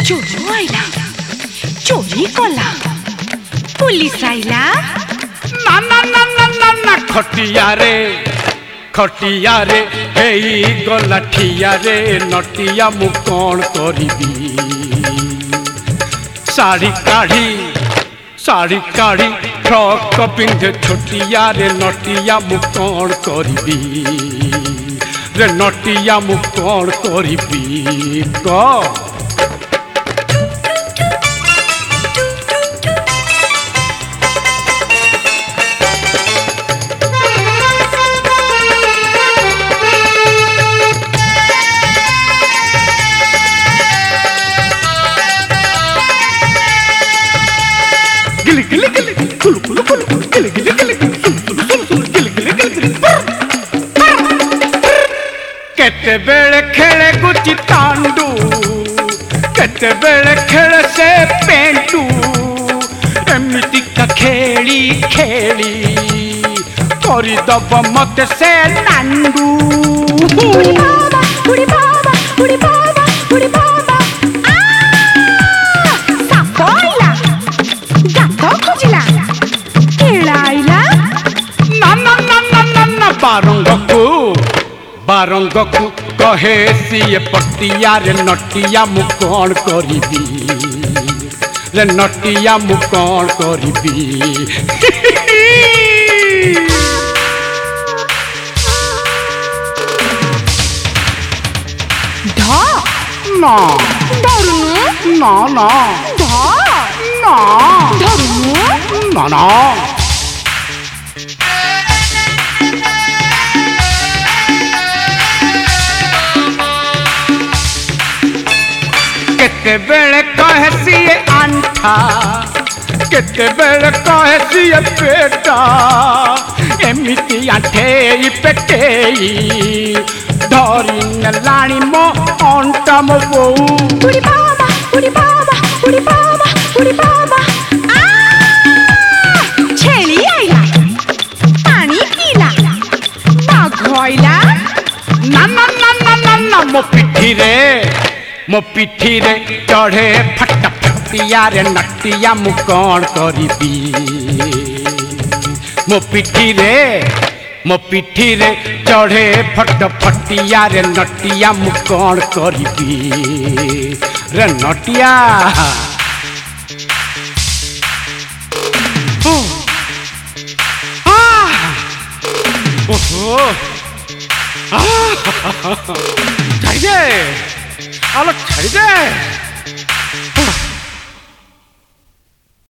चोर आइला चोरी कला पुलिस आइला ना ना ना ना ना ना खटिया रे हेई गला ठिया रे नटिया मु कौन करिबी साड़ी काढ़ी फ्रॉक पिंधे छोटिया रे नटिया मु कौन करिबी रे नटिया मु कौन करिबी क केते बेले खेले गुची तांडू केते बेले खेले से पेंटू एमिति का खेली करी दब मत से नांडू बुढ़ी बाबा साप आइला गात खोजिला केला आइला ना ना ना ना ना ना बारंगकू कहे सिए पटिया रे नटिया मु कौन करिबी रे नटिया मु कौन करिबी धा ना धरुनु ना ना धा ना धरुनु ना ना केते बेले कहे सिए अंठा केते बेले कहे सिए पेटा एमिति आठेई पेटेई धरी नेलाणी मो अंटा मो बोऊ बुढ़ी बाबा छेली आइला पानी पीला बाघ आइला ना ना ना ना ना ना मो पिठी रे चढ़े फटिया रे नटिया मु कौन करिबी मो पिठी रे चढ़े फटिया रे नटिया मु कौन करिबी रे नटिया ओहो छाड़ी दे आलो छाड़ी दे